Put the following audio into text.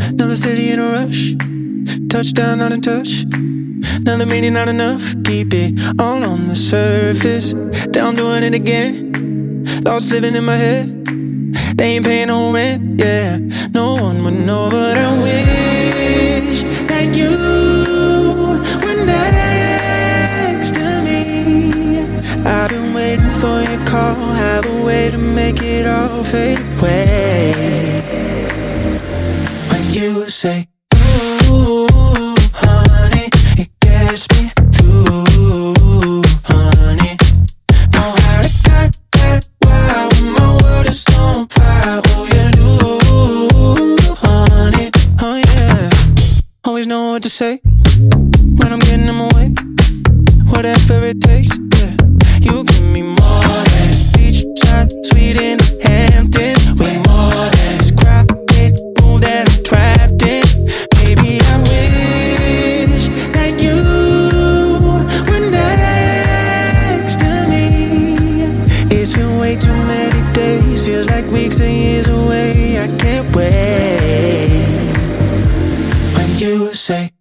Another city in a rush. Touchdown, not in touch. Another meaning, not enough. Keep it all on the surface. Down doing it again. Thoughts living in my head. They ain't paying no rent, yeah. No one would know, but I wish that you were next to me. I've been waiting for your call. Have a way to make it all fade away. When you say, ooh, honey, it gets me through, honey. Know how to cut that wild when my world is on fire. Oh, you do, honey, oh yeah. Always know what to say when I'm getting in my way. Whatever it takes, yeah. You give me more than this beachside suite in the Hamptons. Way more than this crowded pool that I'm trapped in. Baby, I wish that you were next to me. It's been way too many days. Feels like weeks and years away. I can't wait. When you say